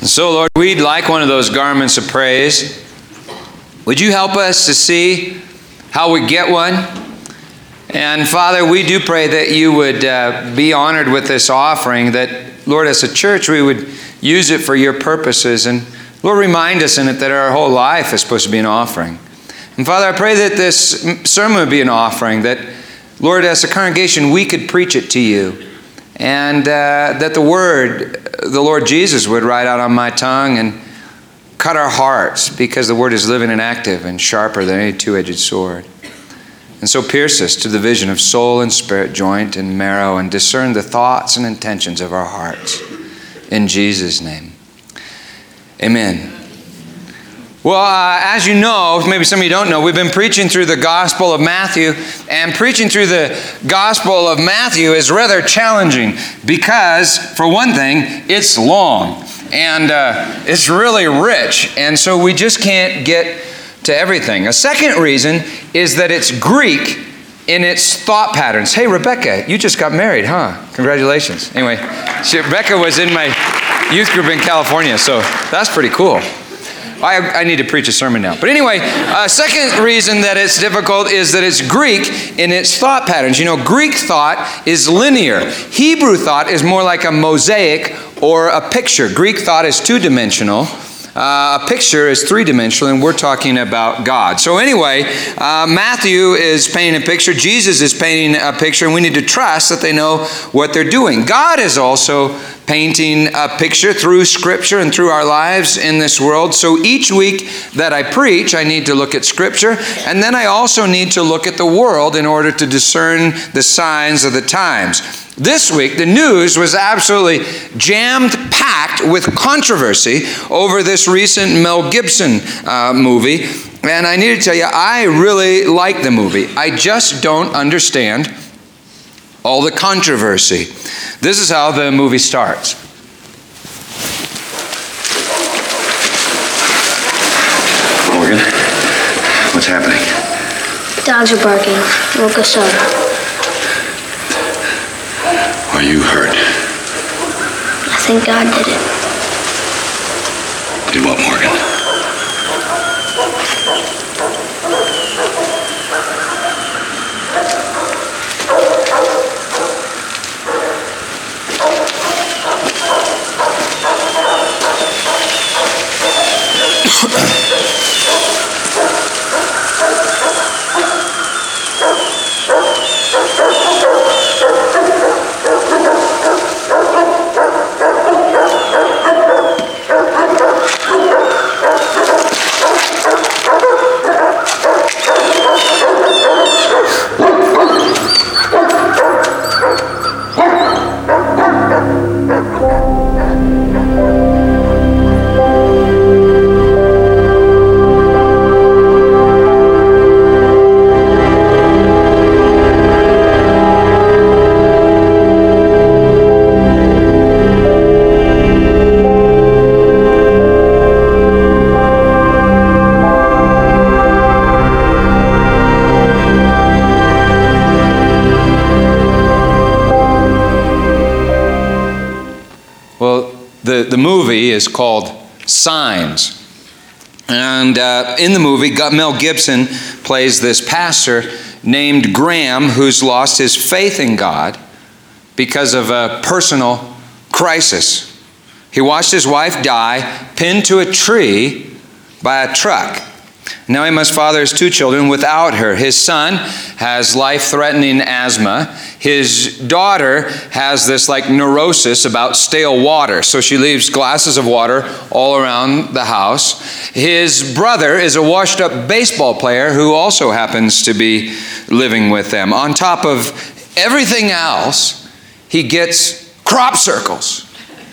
So, Lord, we'd like one of those garments of praise. Would you help us to see how we get one? And, Father, we do pray that you would be honored with this offering, that, Lord, as a church, we would use it for your purposes. And, Lord, remind us in it that our whole life is supposed to be an offering. And, Father, I pray that this sermon would be an offering, that, Lord, as a congregation, we could preach it to you. And that the word, the Lord Jesus, would write out on my tongue and cut our hearts, because the word is living and active and sharper than any two-edged sword. And so pierce us to the vision of soul and spirit, joint and marrow, and discern the thoughts and intentions of our hearts. In Jesus' name. Amen. Well, as you know, maybe some of you don't know, we've been preaching through the Gospel of Matthew, and preaching through the Gospel of Matthew is rather challenging because, for one thing, it's long, and it's really rich, and so we just can't get to everything. A second reason is that it's Greek in its thought patterns. Hey, Rebecca, you just got married, huh? Congratulations. Anyway, Rebecca was in my youth group in California, so that's pretty cool. I need to preach a sermon now. But anyway, second reason that it's difficult is that it's Greek in its thought patterns. You know, Greek thought is linear. Hebrew thought is more like a mosaic or a picture. Greek thought is two-dimensional. A picture is three-dimensional, and we're talking about God. So anyway, Matthew is painting a picture. Jesus is painting a picture, and we need to trust that they know what they're doing. God is also painting a picture through Scripture and through our lives in this world. So each week that I preach, I need to look at Scripture, and then I also need to look at the world in order to discern the signs of the times. This week, the news was absolutely jam-packed with controversy over this recent Mel Gibson movie. And I need to tell you, I really like the movie. I just don't understand all the controversy. This is how the movie starts. Morgan, what's happening? Dogs are barking. Woke us up. Are you hurt? I think God did it. Did what, Morgan? The movie is called Signs. And in the movie, Mel Gibson plays this pastor named Graham who's lost his faith in God because of a personal crisis. He watched his wife die pinned to a tree by a truck. Now he must father his two children without her. His son has life-threatening asthma. His daughter has this neurosis about stale water, so she leaves glasses of water all around the house. His brother is a washed-up baseball player who also happens to be living with them. On top of everything else, he gets crop circles.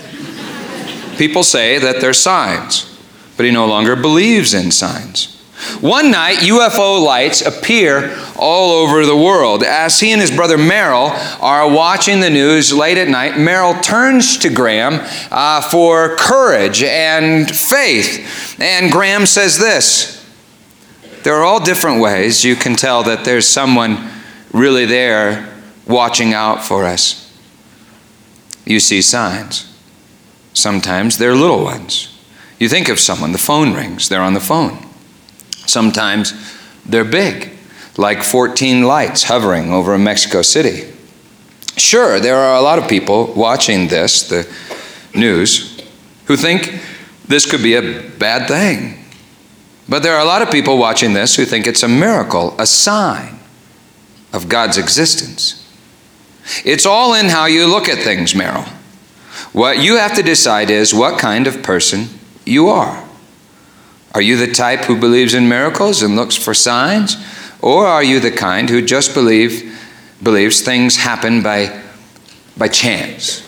People say that they're signs, but he no longer believes in signs. One night, UFO lights appear all over the world. As he and his brother Merrill are watching the news late at night, Merrill turns to Graham for courage and faith. And Graham says this: there are all different ways you can tell that there's someone really there watching out for us. You see signs. Sometimes they're little ones. You think of someone, the phone rings, they're on the phone. Sometimes they're big, like 14 lights hovering over Mexico City. Sure, there are a lot of people watching this, the news, who think this could be a bad thing. But there are a lot of people watching this who think it's a miracle, a sign of God's existence. It's all in how you look at things, Merrill. What you have to decide is what kind of person you are. Are you the type who believes in miracles and looks for signs? Or are you the kind who just believes things happen by chance?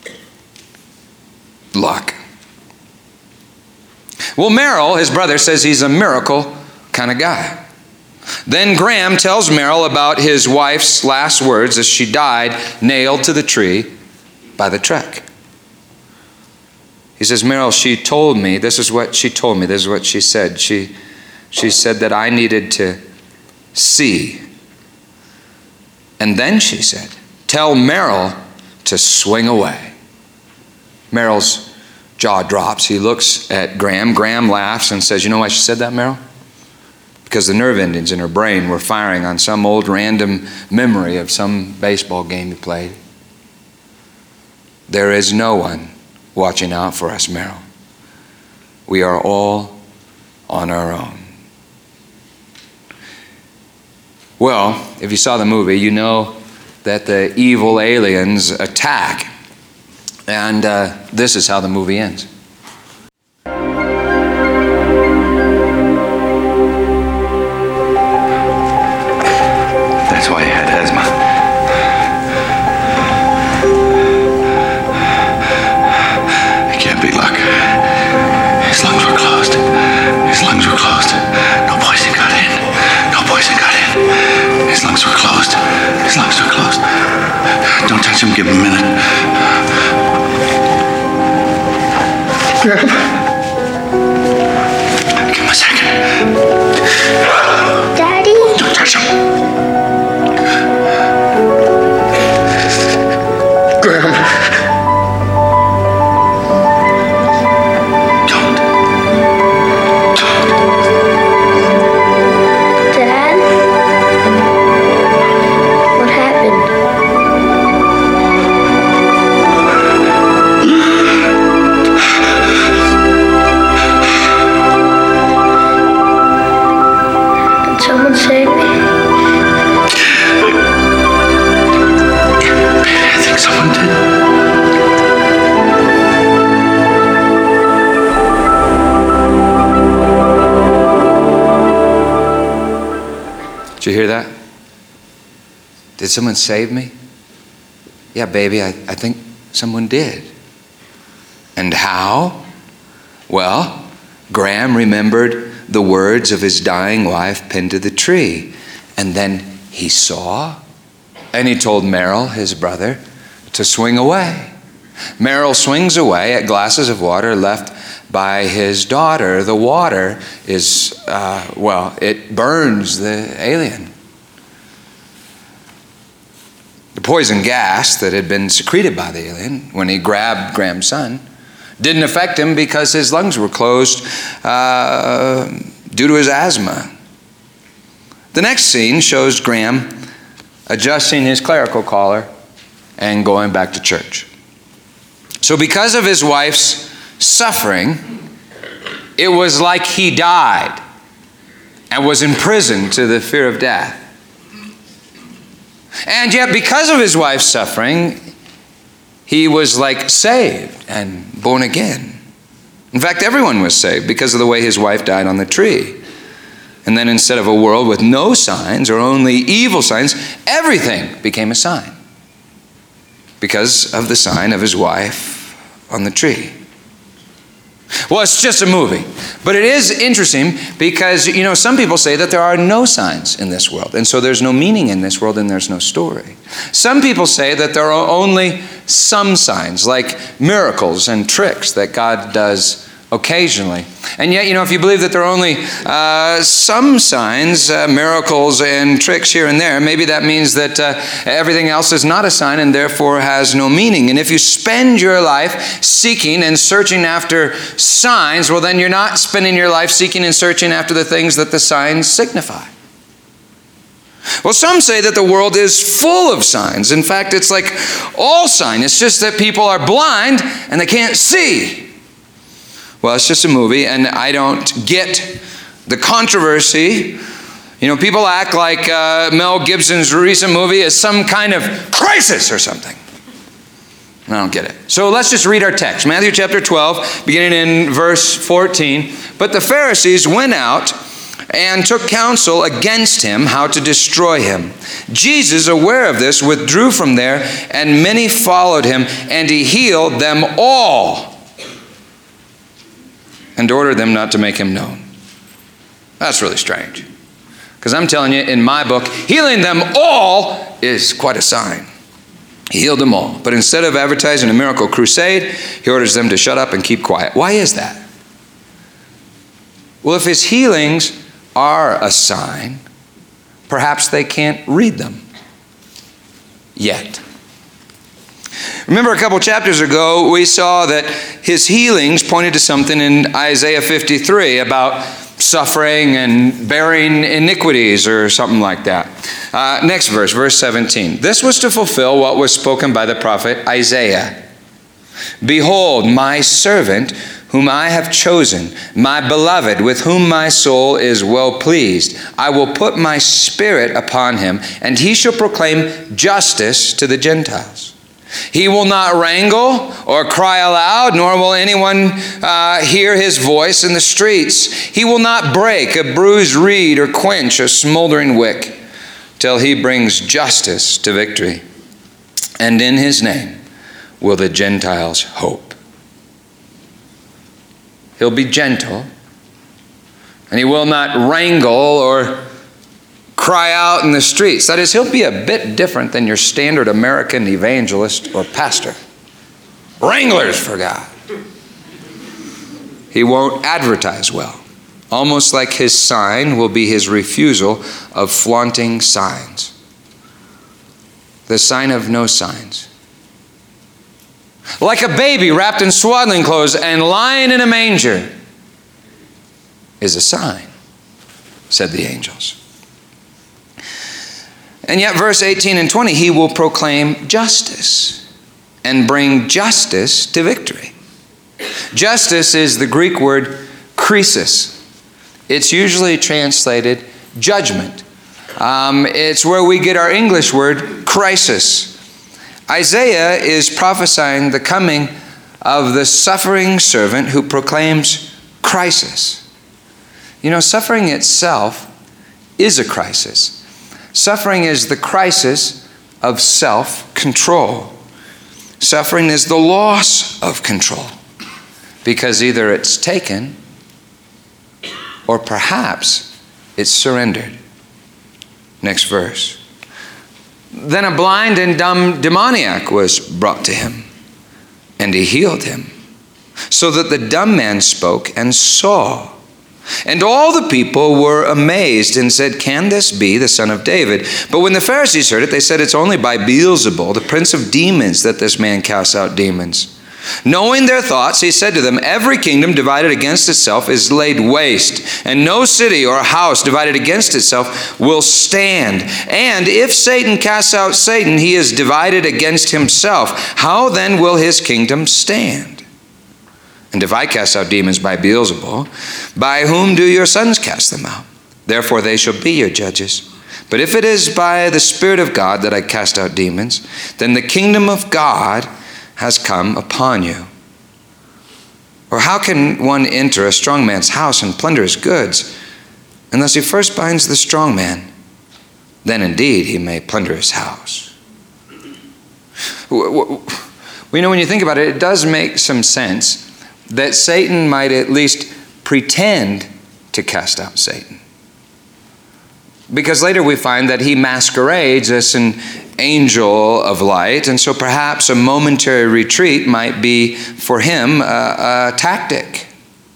Luck. Well, Merrill, his brother, says he's a miracle kind of guy. Then Graham tells Merrill about his wife's last words as she died, nailed to the tree by the truck. He says, Merrill, she told me, this is what she told me, this is what she said. She said that I needed to see. And then she said, tell Merrill to swing away. Merrill's jaw drops. He looks at Graham. Graham laughs and says, you know why she said that, Merrill? Because the nerve endings in her brain were firing on some old random memory of some baseball game you played. There is no one watching out for us, Merrill. We are all on our own. Well, if you saw the movie, you know that the evil aliens attack. And this is how the movie ends. That's why he had asthma. It can't be luck. His lungs were closed. His lungs were closed. No poison got in. No poison got in. His lungs were closed. His lungs were closed. Don't touch him. Give him a minute. Give him a second. Daddy? Don't touch him. Graham. Don't. Dad? What happened? Did someone save me? I think someone did. Did you hear that? Did someone save me? Yeah, baby, I think someone did. And how? Well, Graham remembered the words of his dying wife pinned to the tree. And then he saw, and he told Merrill, his brother, to swing away. Merrill swings away at glasses of water left by his daughter. The water is, it burns the alien. The poison gas that had been secreted by the alien when he grabbed Graham's son didn't affect him because his lungs were closed due to his asthma. The next scene shows Graham adjusting his clerical collar and going back to church. So because of his wife's suffering, it was like he died and was imprisoned to the fear of death. And yet because of his wife's suffering, he was like saved and born again. In fact, everyone was saved because of the way his wife died on the tree. And then instead of a world with no signs or only evil signs, everything became a sign because of the sign of his wife on the tree. Well, it's just a movie. But it is interesting because, some people say that there are no signs in this world. And so there's no meaning in this world and there's no story. Some people say that there are only some signs, like miracles and tricks that God does occasionally. And yet, if you believe that there are only some signs, miracles, and tricks here and there, maybe that means that everything else is not a sign and therefore has no meaning. And if you spend your life seeking and searching after signs, well, then you're not spending your life seeking and searching after the things that the signs signify. Well, some say that the world is full of signs. In fact, it's like all sign. It's just that people are blind and they can't see. Well, it's just a movie, and I don't get the controversy. People act like Mel Gibson's recent movie is some kind of crisis or something. I don't get it. So let's just read our text. Matthew chapter 12, beginning in verse 14. But the Pharisees went out and took counsel against him how to destroy him. Jesus, aware of this, withdrew from there, and many followed him, and he healed them all, and ordered them not to make him known. That's really strange. Because I'm telling you, in my book, healing them all is quite a sign. He healed them all. But instead of advertising a miracle crusade, he orders them to shut up and keep quiet. Why is that? Well, if his healings are a sign, perhaps they can't read them yet. Remember a couple chapters ago, we saw that his healings pointed to something in Isaiah 53 about suffering and bearing iniquities or something like that. Next verse, verse 17. This was to fulfill what was spoken by the prophet Isaiah. Behold, my servant, whom I have chosen, my beloved, with whom my soul is well pleased. I will put my spirit upon him, and he shall proclaim justice to the Gentiles. He will not wrangle or cry aloud, nor will anyone hear his voice in the streets. He will not break a bruised reed or quench a smoldering wick, till he brings justice to victory. And in his name will the Gentiles hope. He'll be gentle, and he will not wrangle or cry out in the streets. That is, he'll be a bit different than your standard American evangelist or pastor. Wranglers for God. He won't advertise well. Almost like his sign will be his refusal of flaunting signs. The sign of no signs. Like a baby wrapped in swaddling clothes and lying in a manger is a sign, said the angels. And yet, verse 18 and 20, he will proclaim justice and bring justice to victory. Justice is the Greek word krisis. It's usually translated judgment. It's where we get our English word crisis. Isaiah is prophesying the coming of the suffering servant who proclaims crisis. Suffering itself is a crisis. Suffering is the crisis of self-control. Suffering is the loss of control, because either it's taken or perhaps it's surrendered. Next verse. Then a blind and dumb demoniac was brought to him, and he healed him, so that the dumb man spoke and saw. And all the people were amazed and said, "Can this be the son of David?" But when the Pharisees heard it, they said, "It's only by Beelzebul, the prince of demons, that this man casts out demons." Knowing their thoughts, he said to them, "Every kingdom divided against itself is laid waste, and no city or house divided against itself will stand. And if Satan casts out Satan, he is divided against himself. How then will his kingdom stand? And if I cast out demons by Beelzebul, by whom do your sons cast them out? Therefore they shall be your judges. But if it is by the Spirit of God that I cast out demons, then the kingdom of God has come upon you. Or how can one enter a strong man's house and plunder his goods, unless he first binds the strong man? Then indeed he may plunder his house." When you think about it, it does make some sense that Satan might at least pretend to cast out Satan. Because later we find that he masquerades as an angel of light, and so perhaps a momentary retreat might be for him a tactic.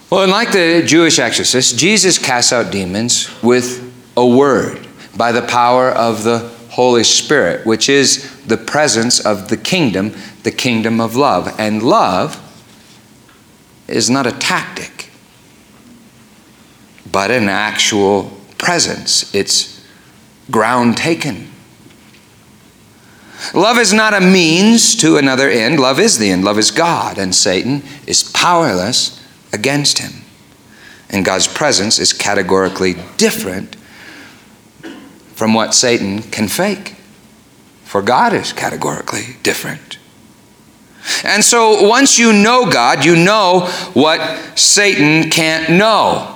Well, and like the Jewish exorcists, Jesus casts out demons with a word by the power of the Holy Spirit, which is the presence of the kingdom of love. And love is not a tactic, but an actual presence. It's ground taken. Love is not a means to another end. Love is the end. Love is God, and Satan is powerless against him. And God's presence is categorically different from what Satan can fake. For God is categorically different. And so once you know God, you know what Satan can't know.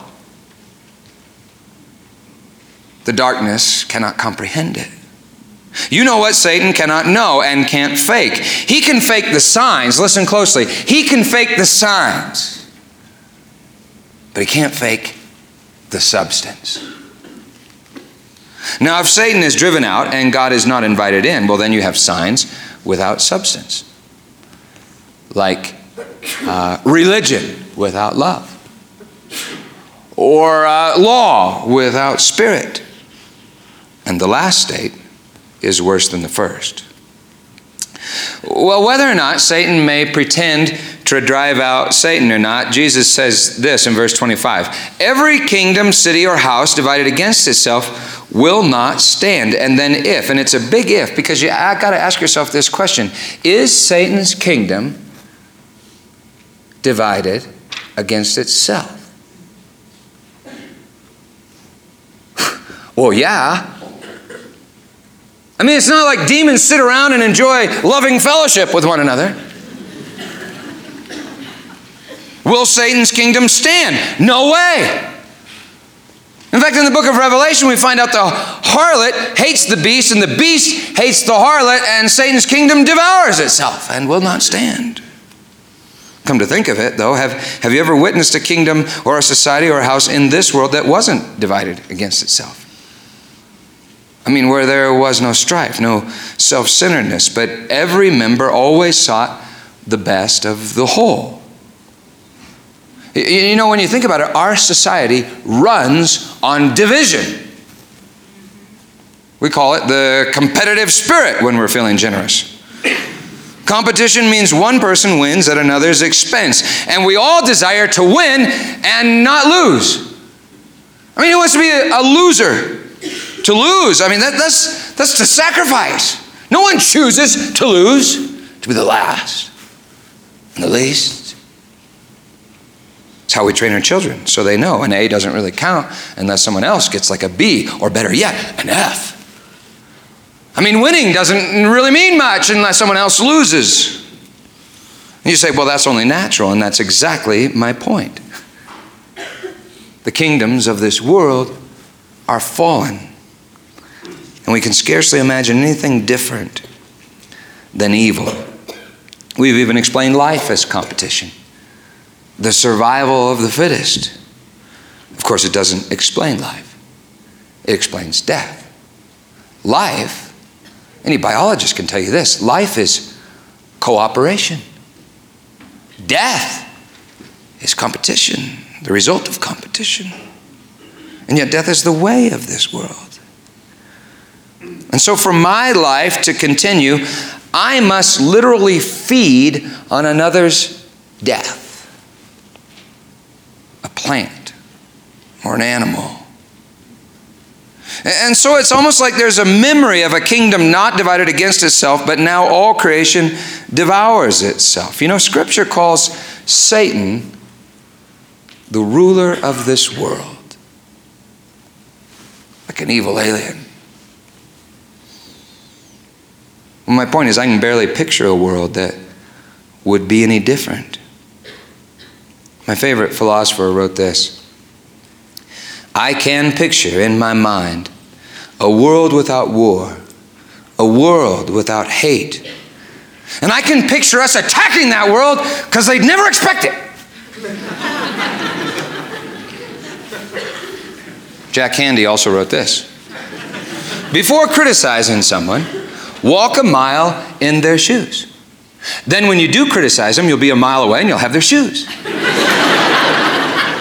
The darkness cannot comprehend it. You know what Satan cannot know and can't fake. He can fake the signs. Listen closely. He can fake the signs, but he can't fake the substance. Now, if Satan is driven out and God is not invited in, well, then you have signs without substance. Like religion without love. Or law without spirit. And the last state is worse than the first. Well, whether or not Satan may pretend to drive out Satan or not, Jesus says this in verse 25. Every kingdom, city, or house divided against itself will not stand. And then if, and it's a big if, because you got to ask yourself this question. Is Satan's kingdom divided against itself? Well, yeah. I mean, it's not like demons sit around and enjoy loving fellowship with one another. Will Satan's kingdom stand? No way. In fact, in the book of Revelation, we find out the harlot hates the beast, and the beast hates the harlot, and Satan's kingdom devours itself and will not stand. Come to think of it, though, have you ever witnessed a kingdom or a society or a house in this world that wasn't divided against itself? I mean, where there was no strife, no self-centeredness, but every member always sought the best of the whole. You know, when you think about it, our society runs on division. We call it the competitive spirit when we're feeling generous. Competition means one person wins at another's expense, and we all desire to win and not lose. I mean, who wants to be a loser? To lose, I mean, that's to sacrifice. No one chooses to lose, to be the last and the least. It's how we train our children, so they know an A doesn't really count unless someone else gets like a B, or better yet, an F. I mean, winning doesn't really mean much unless someone else loses. And you say, well, that's only natural, and that's exactly my point. The kingdoms of this world are fallen. And we can scarcely imagine anything different than evil. We've even explained life as competition. The survival of the fittest. Of course, it doesn't explain life. It explains death. Life, any biologist can tell you this, life is cooperation. Death is competition, the result of competition. And yet death is the way of this world. And so for my life to continue, I must literally feed on another's death. A plant or an animal. And so it's almost like there's a memory of a kingdom not divided against itself, but now all creation devours itself. You know, Scripture calls Satan the ruler of this world. Like an evil alien. Well, my point is, I can barely picture a world that would be any different. My favorite philosopher wrote this. I can picture in my mind a world without war, a world without hate. And I can picture us attacking that world because they'd never expect it. Jack Handey also wrote this. Before criticizing someone, walk a mile in their shoes. Then when you do criticize them, you'll be a mile away and you'll have their shoes.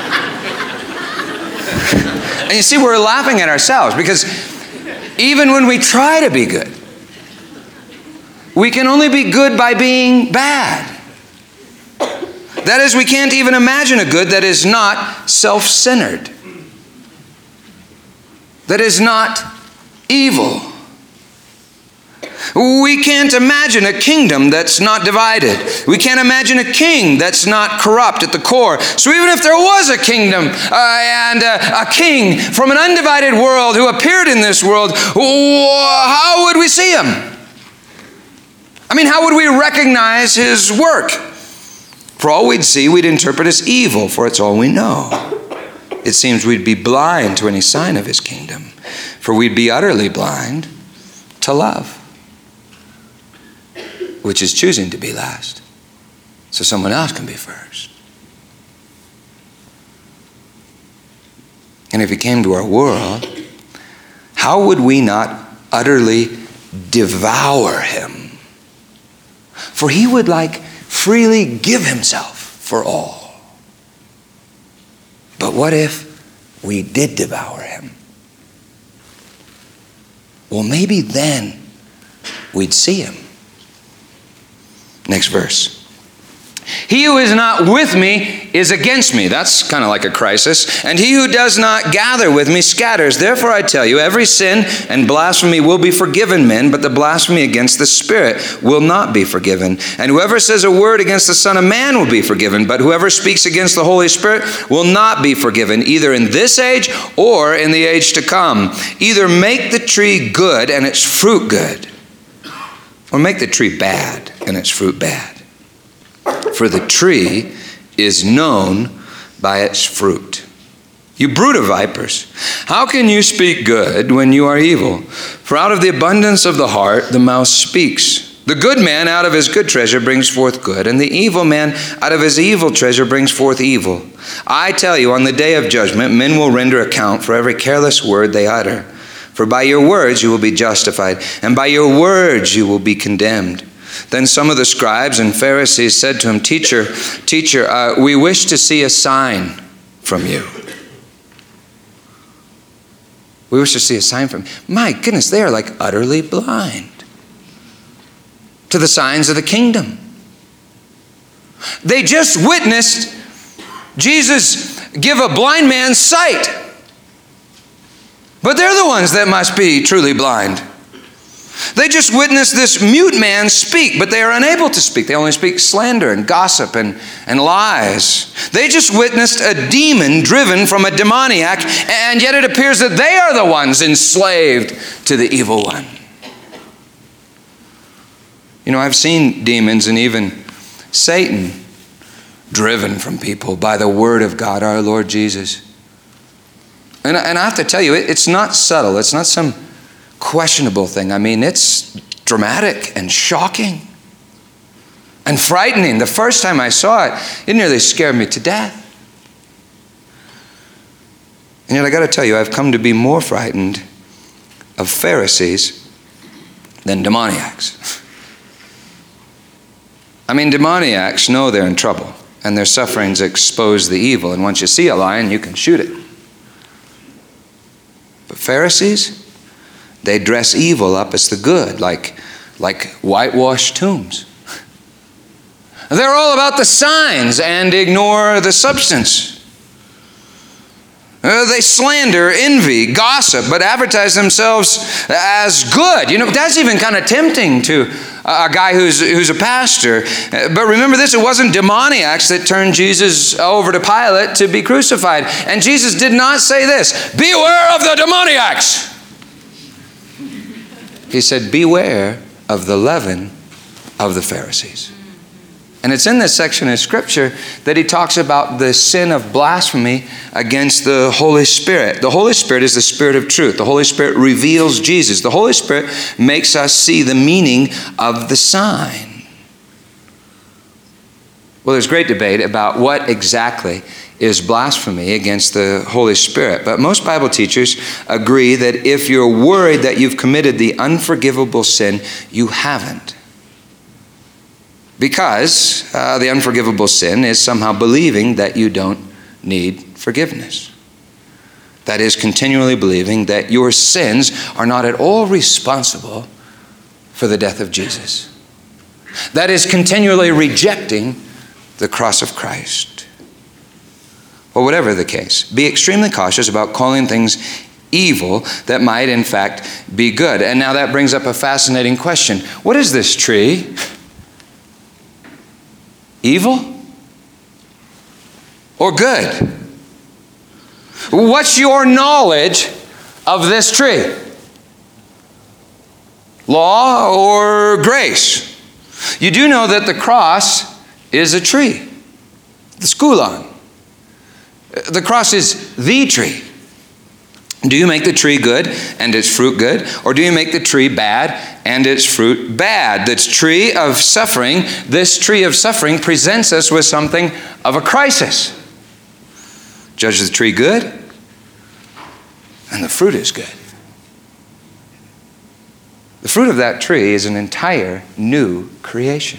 And you see, we're laughing at ourselves because even when we try to be good, we can only be good by being bad. That is, we can't even imagine a good that is not self-centered, that is not evil. We can't imagine a kingdom that's not divided. We can't imagine a king that's not corrupt at the core. So even if there was a kingdom and a king from an undivided world who appeared in this world, how would we see him? I mean, how would we recognize his work? For all we'd see, we'd interpret as evil, for it's all we know. It seems we'd be blind to any sign of his kingdom, for we'd be utterly blind to love, which is choosing to be last, so someone else can be first. And if he came to our world, how would we not utterly devour him? For he would freely give himself for all. But what if we did devour him? Well, maybe then we'd see him. Next verse. He who is not with me is against me. That's kind of like a crisis. And he who does not gather with me scatters. Therefore I tell you, every sin and blasphemy will be forgiven men, but the blasphemy against the Spirit will not be forgiven. And whoever says a word against the Son of Man will be forgiven, but whoever speaks against the Holy Spirit will not be forgiven, either in this age or in the age to come. Either make the tree good and its fruit good, or make the tree bad and its fruit bad. For the tree is known by its fruit. You brood of vipers, how can you speak good when you are evil? For out of the abundance of the heart the mouth speaks. The good man out of his good treasure brings forth good, and the evil man out of his evil treasure brings forth evil. I tell you, on the day of judgment, men will render account for every careless word they utter. For by your words you will be justified, and by your words you will be condemned. Then some of the scribes and Pharisees said to him, Teacher, we wish to see a sign from you. We wish to see a sign from you. My goodness, they are utterly blind to the signs of the kingdom. They just witnessed Jesus give a blind man sight. But they're the ones that must be truly blind. They just witnessed this mute man speak, but they are unable to speak. They only speak slander and gossip and lies. They just witnessed a demon driven from a demoniac, and yet it appears that they are the ones enslaved to the evil one. You know, I've seen demons and even Satan driven from people by the word of God, our Lord Jesus. And I have to tell you, it's not subtle. It's not some questionable thing. I mean, it's dramatic and shocking and frightening. The first time I saw it, it nearly scared me to death. And yet I got to tell you, I've come to be more frightened of Pharisees than demoniacs. I mean, demoniacs know they're in trouble and their sufferings expose the evil. And once you see a lion, you can shoot it. But Pharisees, they dress evil up as the good, like whitewashed tombs. They're all about the signs and ignore the substance. They slander, envy, gossip, but advertise themselves as good. You know, that's even kind of tempting to a guy who's a pastor. But remember this, it wasn't demoniacs that turned Jesus over to Pilate to be crucified. And Jesus did not say this, beware of the demoniacs. He said, beware of the leaven of the Pharisees. And it's in this section of Scripture that he talks about the sin of blasphemy against the Holy Spirit. The Holy Spirit is the Spirit of truth. The Holy Spirit reveals Jesus. The Holy Spirit makes us see the meaning of the sign. Well, there's great debate about what exactly is blasphemy against the Holy Spirit. But most Bible teachers agree that if you're worried that you've committed the unforgivable sin, you haven't. Because the unforgivable sin is somehow believing that you don't need forgiveness. That is, continually believing that your sins are not at all responsible for the death of Jesus. That is, continually rejecting the cross of Christ. Well, whatever the case, be extremely cautious about calling things evil that might in fact be good. And now that brings up a fascinating question. What is this tree? Evil or good? What's your knowledge of this tree? Law or grace? You do know that the cross is a tree. The skulan. The cross is the tree. Do you make the tree good and its fruit good? Or do you make the tree bad and its fruit bad? This tree of suffering presents us with something of a crisis. Judge the tree good, and the fruit is good. The fruit of that tree is an entire new creation.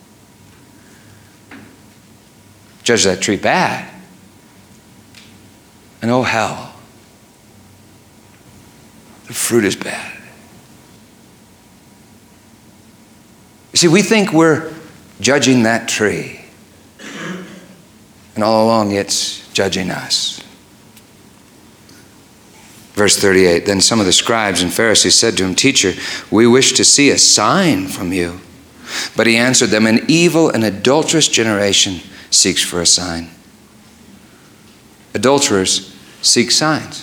Judge that tree bad, and oh hell, the fruit is bad. You see, we think we're judging that tree, and all along it's judging us. Verse 38, then some of the scribes and Pharisees said to him, Teacher, we wish to see a sign from you. But he answered them, an evil and adulterous generation seeks for a sign. Adulterers seek signs.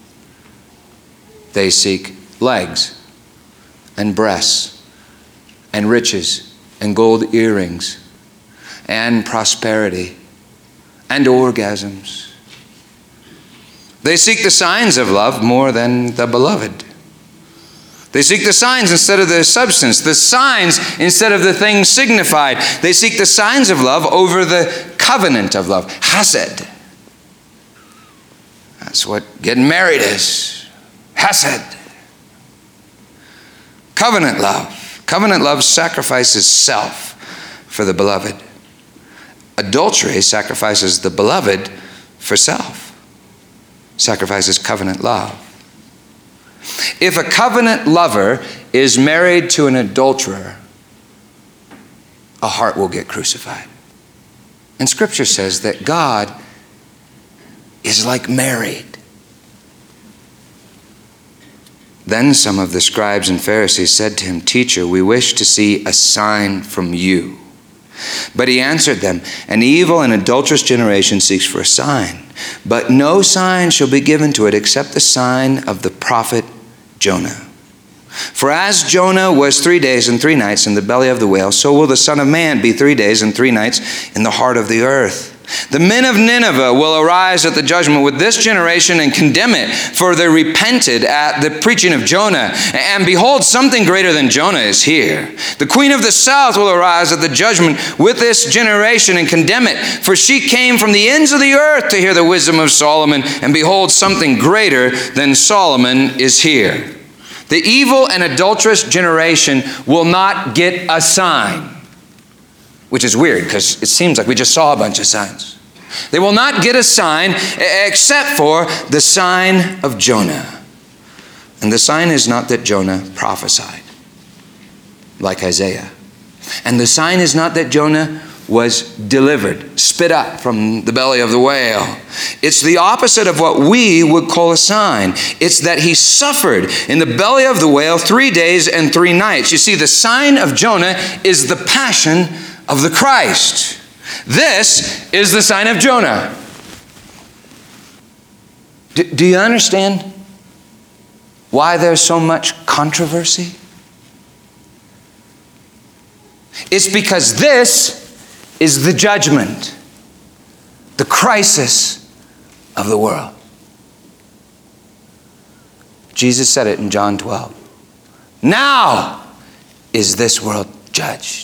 They seek legs and breasts and riches and gold earrings and prosperity and orgasms. They seek the signs of love more than the beloved. They seek the signs instead of the substance, the signs instead of the things signified. They seek the signs of love over the covenant of love, chesed. That's what getting married is, chesed. Covenant love. Covenant love sacrifices self for the beloved. Adultery sacrifices the beloved for self. Sacrifices covenant love. If a covenant lover is married to an adulterer, a heart will get crucified. And Scripture says that God is like married. Then some of the scribes and Pharisees said to him, Teacher, we wish to see a sign from you. But he answered them, an evil and adulterous generation seeks for a sign, but no sign shall be given to it except the sign of the prophet Jonah. For as Jonah was 3 days and 3 nights in the belly of the whale, so will the Son of Man be 3 days and 3 nights in the heart of the earth. The men of Nineveh will arise at the judgment with this generation and condemn it, for they repented at the preaching of Jonah. And behold, something greater than Jonah is here. The queen of the south will arise at the judgment with this generation and condemn it, for she came from the ends of the earth to hear the wisdom of Solomon. And behold, something greater than Solomon is here. The evil and adulterous generation will not get a sign. Which is weird because it seems like we just saw a bunch of signs. They will not get a sign except for the sign of Jonah. And the sign is not that Jonah prophesied, like Isaiah. And the sign is not that Jonah was delivered, spit up from the belly of the whale. It's the opposite of what we would call a sign. It's that he suffered in the belly of the whale 3 days and 3 nights. You see, the sign of Jonah is the passion of the Christ. This is the sign of Jonah. Do you understand why there's so much controversy? It's because this is the judgment, the crisis of the world. Jesus said it in John 12. Now is this world judged.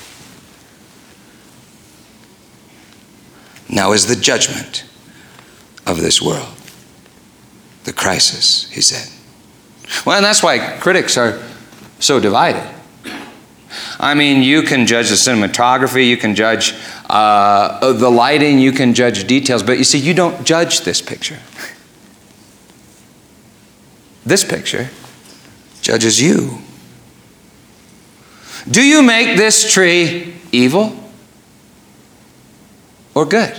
Now is the judgment of this world. The crisis, he said. Well, and that's why critics are so divided. I mean, you can judge the cinematography, you can judge the lighting, you can judge details, but you see, you don't judge this picture. This picture judges you. Do you make this tree evil or good?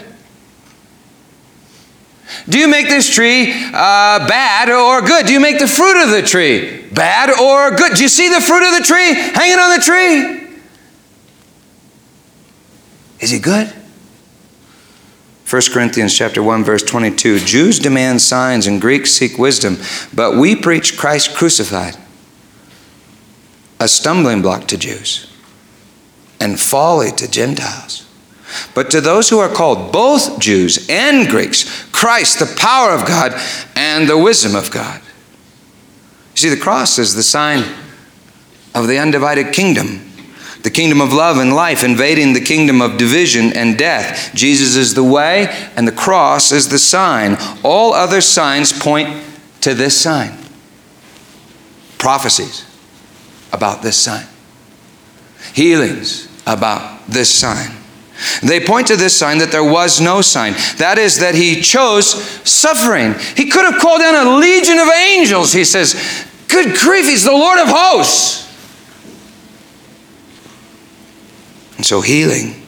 Do you make this tree bad or good? Do you make the fruit of the tree bad or good? Do you see the fruit of the tree hanging on the tree? Is he good? 1 Corinthians chapter 1, verse 22. Jews demand signs and Greeks seek wisdom, but we preach Christ crucified, a stumbling block to Jews and folly to Gentiles. But to those who are called, both Jews and Greeks, Christ, the power of God and the wisdom of God. You see, the cross is the sign of the undivided kingdom, the kingdom of love and life, invading the kingdom of division and death. Jesus is the way, and the cross is the sign. All other signs point to this sign. Prophecies about this sign. Healings about this sign. They point to this sign that there was no sign. That is, that he chose suffering. He could have called down a legion of angels, he says. Good grief, he's the Lord of hosts. And so healing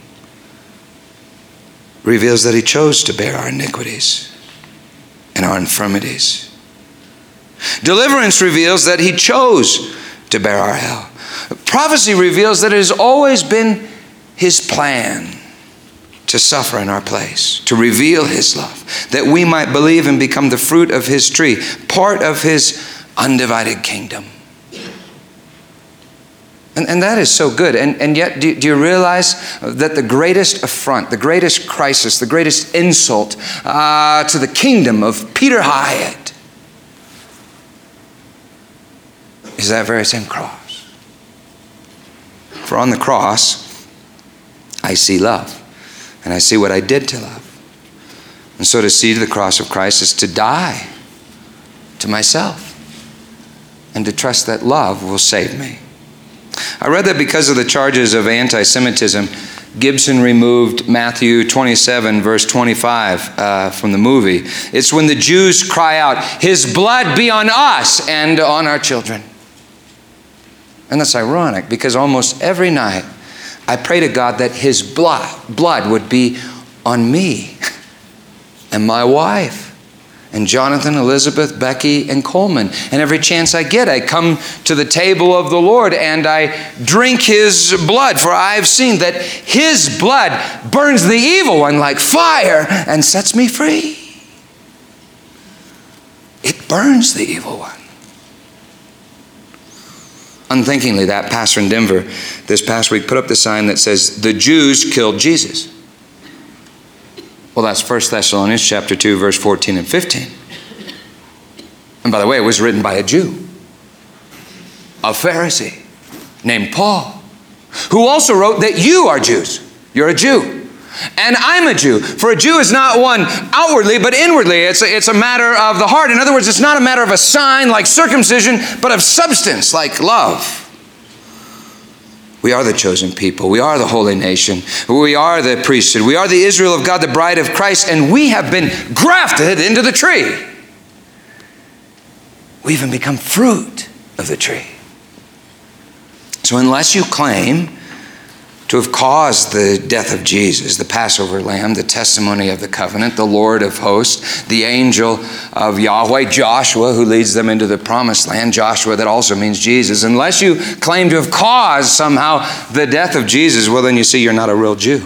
reveals that he chose to bear our iniquities and our infirmities. Deliverance reveals that he chose to bear our hell. Prophecy reveals that it has always been his plan to suffer in our place, to reveal his love, that we might believe and become the fruit of his tree, part of his undivided kingdom. And that is so good. And yet, do you realize that the greatest affront, the greatest crisis, the greatest insult to the kingdom of Peter Hyatt is that very same cross? For on the cross, I see love. And I see what I did to love. And so to see the cross of Christ is to die to myself and to trust that love will save me. I read that because of the charges of anti-Semitism, Gibson removed Matthew 27, verse 25 from the movie. It's when the Jews cry out, "His blood be on us and on our children." And that's ironic because almost every night I pray to God that his blood would be on me and my wife and Jonathan, Elizabeth, Becky, and Coleman. And every chance I get, I come to the table of the Lord and I drink his blood. For I have seen that his blood burns the evil one like fire and sets me free. It burns the evil one. Unthinkingly, that pastor in Denver this past week put up the sign that says, "The Jews killed Jesus." Well, that's 1 Thessalonians chapter 2, verse 14 and 15. And by the way, it was written by a Jew, a Pharisee named Paul, who also wrote that you are Jews. You're a Jew. And I'm a Jew. For a Jew is not one outwardly, but inwardly. It's a matter of the heart. In other words, it's not a matter of a sign like circumcision, but of substance like love. We are the chosen people. We are the holy nation. We are the priesthood. We are the Israel of God, the bride of Christ, and we have been grafted into the tree. We even become fruit of the tree. So unless you claim to have caused the death of Jesus, the Passover lamb, the testimony of the covenant, the Lord of hosts, the angel of Yahweh, Joshua, who leads them into the promised land, Joshua, that also means Jesus. Unless you claim to have caused somehow the death of Jesus, well, then you see you're not a real Jew.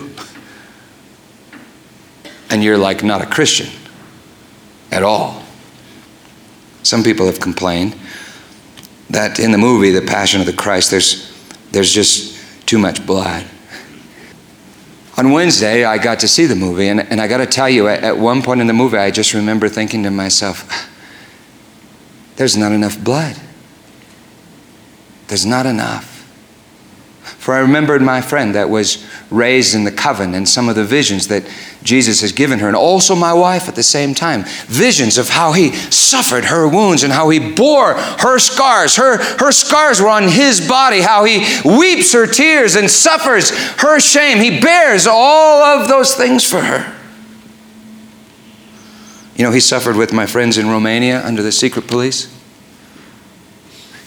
And you're like not a Christian at all. Some people have complained that in the movie, The Passion of the Christ, there's just too much blood. On Wednesday, I got to see the movie, and I got to tell you, at one point in the movie, I just remember thinking to myself, there's not enough blood. There's not enough. For I remembered my friend that was raised in the covenant and some of the visions that Jesus has given her, and also my wife at the same time. Visions of how he suffered her wounds and how he bore her scars. Her scars were on his body, how he weeps her tears and suffers her shame. He bears all of those things for her. You know, he suffered with my friends in Romania under the secret police.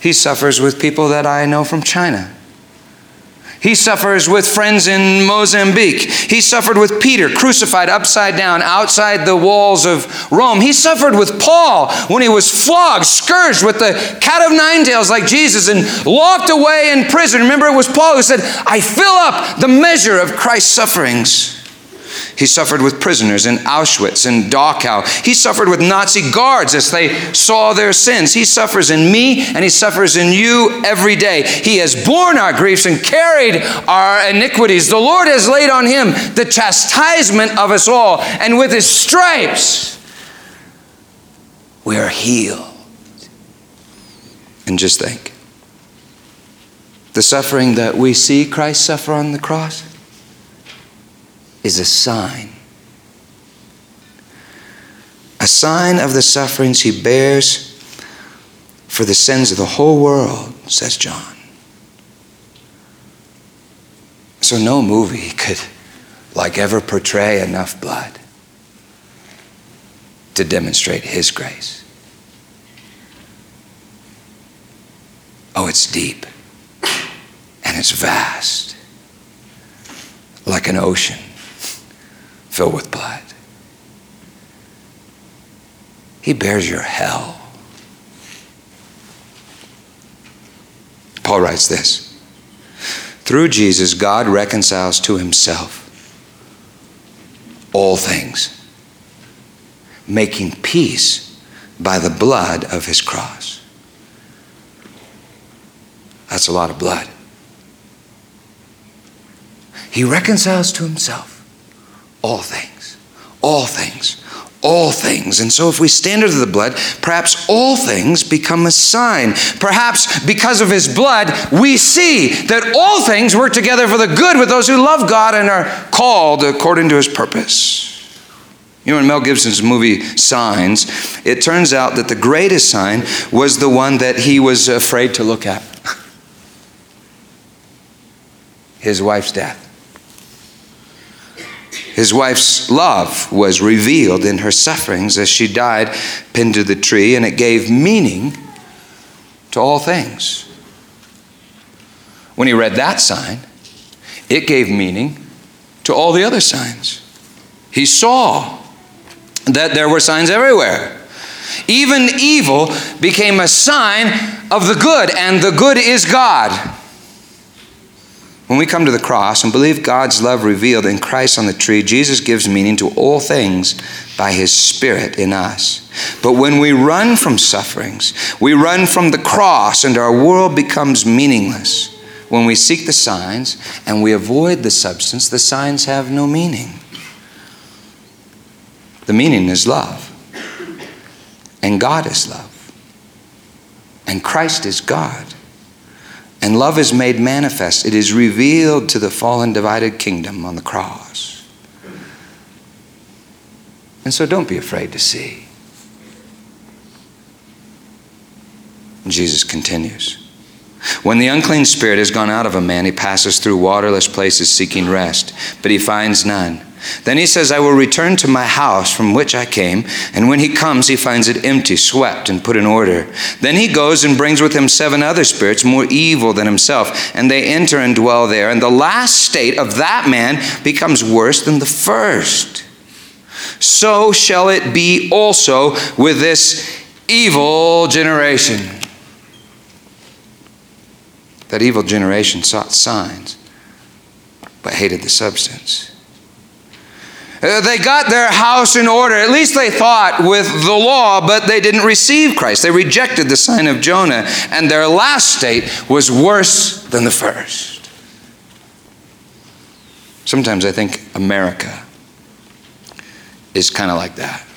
He suffers with people that I know from China. He suffers with friends in Mozambique. He suffered with Peter, crucified upside down outside the walls of Rome. He suffered with Paul when he was flogged, scourged with the cat of nine tails like Jesus, and locked away in prison. Remember, it was Paul who said, I fill up the measure of Christ's sufferings. He suffered with prisoners in Auschwitz and Dachau. He suffered with Nazi guards as they saw their sins. He suffers in me and he suffers in you every day. He has borne our griefs and carried our iniquities. The Lord has laid on him the chastisement of us all. And with his stripes, we are healed. And just think, the suffering that we see Christ suffer on the cross is a sign of the sufferings he bears for the sins of the whole world, says John. So no movie could ever portray enough blood to demonstrate his grace. Oh, it's deep and it's vast, like an ocean filled with blood. He bears your hell. Paul writes this: through Jesus, God reconciles to himself all things, making peace by the blood of his cross. That's a lot of blood. He reconciles to himself all things, all things, all things. And so if we stand under the blood, perhaps all things become a sign. Perhaps because of his blood, we see that all things work together for the good with those who love God and are called according to his purpose. You know, in Mel Gibson's movie Signs, it turns out that the greatest sign was the one that he was afraid to look at. His wife's death. His wife's love was revealed in her sufferings as she died pinned to the tree, and it gave meaning to all things. When he read that sign, it gave meaning to all the other signs. He saw that there were signs everywhere. Even evil became a sign of the good, and the good is God. When we come to the cross and believe God's love revealed in Christ on the tree, Jesus gives meaning to all things by his Spirit in us. But when we run from sufferings, we run from the cross, and our world becomes meaningless. When we seek the signs and we avoid the substance, the signs have no meaning. The meaning is love. And God is love. And Christ is God. And love is made manifest. It is revealed to the fallen, divided kingdom on the cross. And so don't be afraid to see. And Jesus continues. When the unclean spirit has gone out of a man, he passes through waterless places seeking rest, but he finds none. Then he says, I will return to my house from which I came. And when he comes, he finds it empty, swept, and put in order. Then he goes and brings with him 7 other spirits more evil than himself, and they enter and dwell there. And the last state of that man becomes worse than the first. So shall it be also with this evil generation. That evil generation sought signs, but hated the substance. They got their house in order, at least they thought, with the law, but they didn't receive Christ. They rejected the sign of Jonah, and their last state was worse than the first. Sometimes I think America is kind of like that.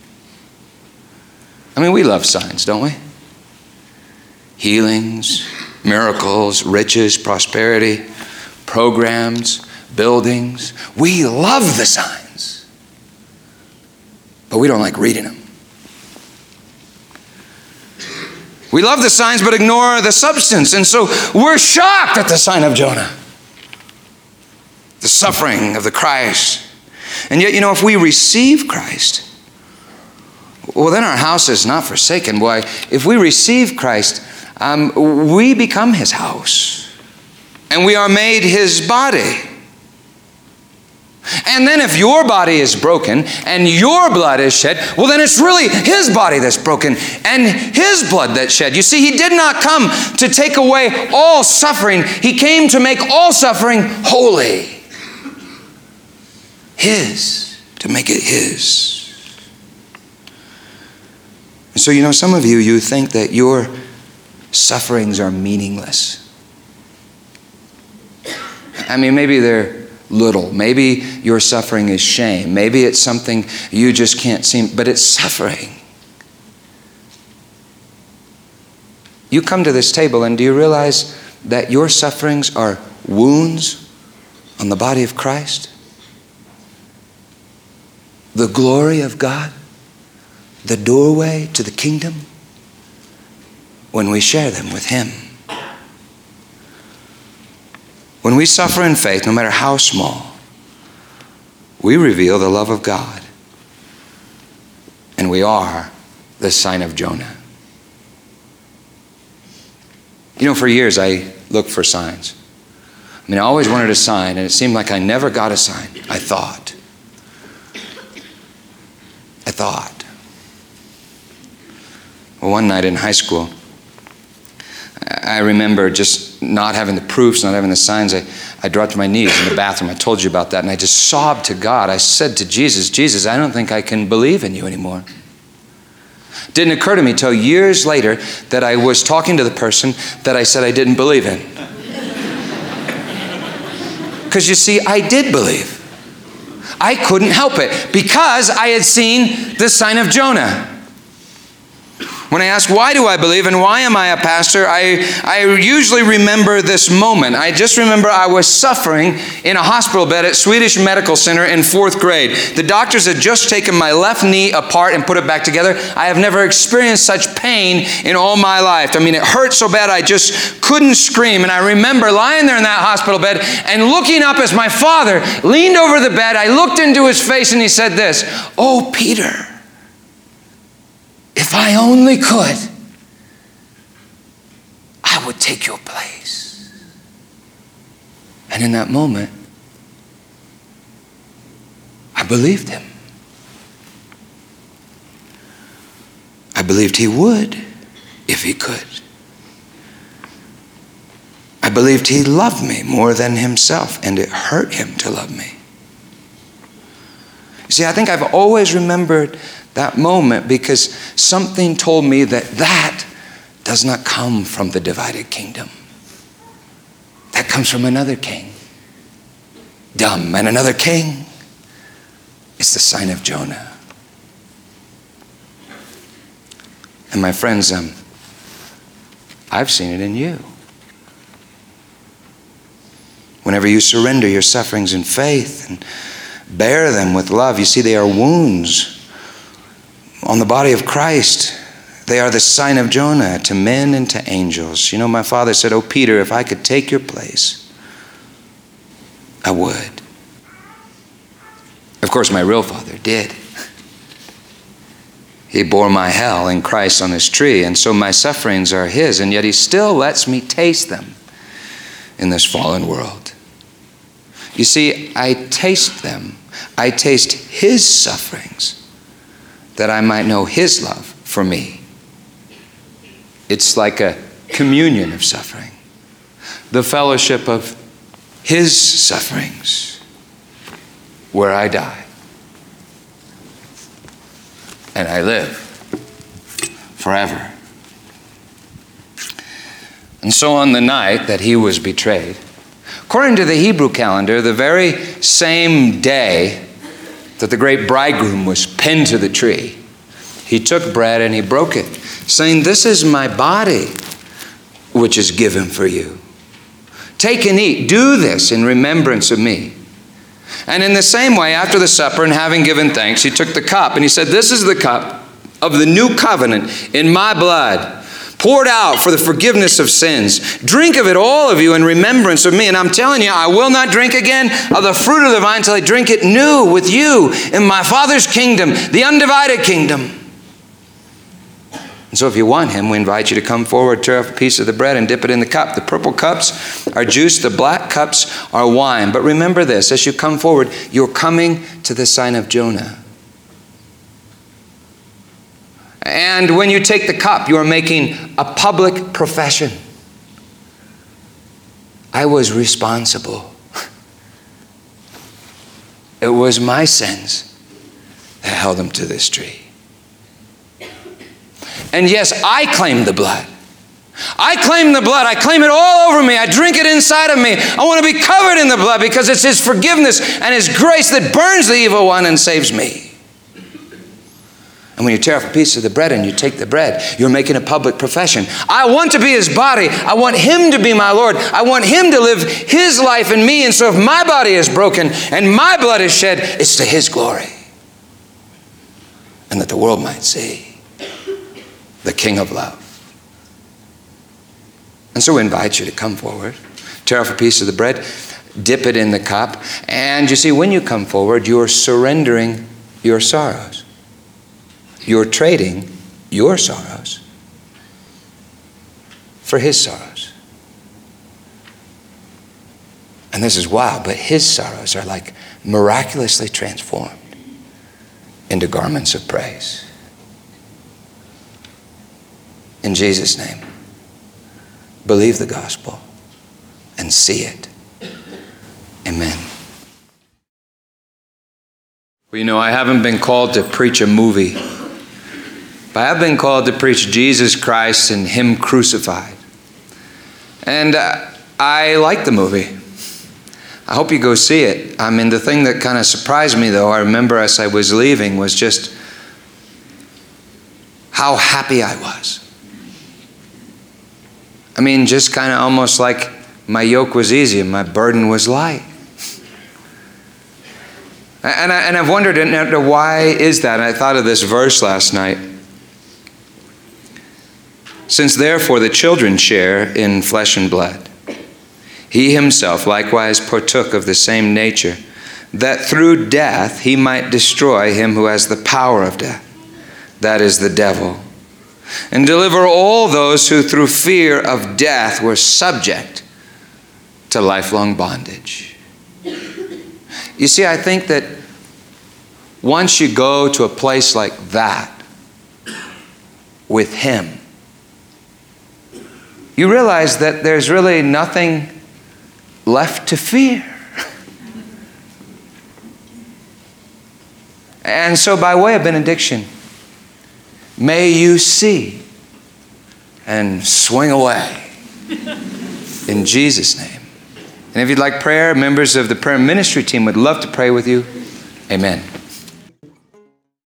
I mean, we love signs, don't we? Healings, miracles, riches, prosperity, programs, buildings. We love the signs. But we don't like reading them. We love the signs but ignore the substance. And so we're shocked at the sign of Jonah. The suffering of the Christ. And yet, if we receive Christ, well, then our house is not forsaken. Why? If we receive Christ, we become his house. And we are made his body. And then if your body is broken and your blood is shed, well, then it's really his body that's broken and his blood that's shed. You see, he did not come to take away all suffering. He came to make all suffering holy. His, to make it his. And so, some of you think that your sufferings are meaningless. I mean, maybe they're little. Maybe your suffering is shame. Maybe it's something you just can't see, but it's suffering. You come to this table and do you realize that your sufferings are wounds on the body of Christ? The glory of God, the doorway to the kingdom, when we share them with him. When we suffer in faith, no matter how small, we reveal the love of God. And we are the sign of Jonah. For years I looked for signs. I always wanted a sign, and it seemed like I never got a sign. I thought. Well, one night in high school, I remember just not having the proofs, not having the signs. I dropped to my knees in the bathroom. I told you about that. And I just sobbed to God. I said to Jesus, Jesus, I don't think I can believe in you anymore. It didn't occur to me till years later that I was talking to the person that I said I didn't believe in. Because you see, I did believe. I couldn't help it because I had seen the sign of Jonah. When I ask, why do I believe and why am I a pastor, I usually remember this moment. I just remember I was suffering in a hospital bed at Swedish Medical Center in 4th grade. The doctors had just taken my left knee apart and put it back together. I have never experienced such pain in all my life. It hurt so bad I just couldn't scream. And I remember lying there in that hospital bed and looking up as my father leaned over the bed. I looked into his face and he said this, "Oh, Peter, if I only could, I would take your place." And in that moment, I believed him. I believed he would if he could. I believed he loved me more than himself, and it hurt him to love me. You see, I think I've always remembered that moment because something told me that does not come from the divided kingdom. That comes from another king. Dumb and another king. It's the sign of Jonah. And my friends, I've seen it in you. Whenever you surrender your sufferings in faith and bear them with love, you see they are wounds on the body of Christ. They are the sign of Jonah to men and to angels. My father said, "Oh, Peter, if I could take your place, I would." Of course, my real father did. He bore my hell in Christ on his tree, and so my sufferings are his, and yet he still lets me taste them in this fallen world. You see, I taste them. I taste his sufferings, that I might know his love for me. It's like a communion of suffering, the fellowship of his sufferings, where I die and I live forever. And so on the night that he was betrayed, according to the Hebrew calendar, the very same day that the great bridegroom was pinned to the tree, he took bread and he broke it, saying, "This is my body, which is given for you. Take and eat. Do this in remembrance of me." And in the same way, after the supper and having given thanks, he took the cup and he said, "This is the cup of the new covenant in my blood, poured out for the forgiveness of sins. Drink of it, all of you, in remembrance of me." And I'm telling you, I will not drink again of the fruit of the vine until I drink it new with you in my Father's kingdom, the undivided kingdom. And so if you want him, we invite you to come forward, tear off a piece of the bread and dip it in the cup. The purple cups are juice, the black cups are wine. But remember this, as you come forward, you're coming to the sign of Jonah. And when you take the cup, you are making a public profession. I was responsible. It was my sins that held him to this tree. And yes, I claim the blood. I claim the blood. I claim it all over me. I drink it inside of me. I want to be covered in the blood because it's his forgiveness and his grace that burns the evil one and saves me. And when you tear off a piece of the bread and you take the bread, you're making a public profession. I want to be his body. I want him to be my Lord. I want him to live his life in me. And so if my body is broken and my blood is shed, it's to his glory. And that the world might see the King of love. And so we invite you to come forward, tear off a piece of the bread, dip it in the cup. And you see, when you come forward, you're surrendering your sorrows. You're trading your sorrows for his sorrows. And this is wild, but his sorrows are like miraculously transformed into garments of praise. In Jesus' name, believe the gospel and see it. Amen. Well, you know, I haven't been called to preach a movie. But I have been called to preach Jesus Christ and him crucified. And I like the movie. I hope you go see it. I mean, the thing that kind of surprised me, though, I remember as I was leaving, was just how happy I was. I mean, just kind of almost like my yoke was easy and my burden was light. And I've wondered, why is that? And I thought of this verse last night. Since therefore the children share in flesh and blood, he himself likewise partook of the same nature, that through death he might destroy him who has the power of death, that is the devil, and deliver all those who through fear of death were subject to lifelong bondage. You see, I think that once you go to a place like that with him, you realize that there's really nothing left to fear. And so by way of benediction, may you see and swing away in Jesus' name. And if you'd like prayer, members of the prayer ministry team would love to pray with you. Amen.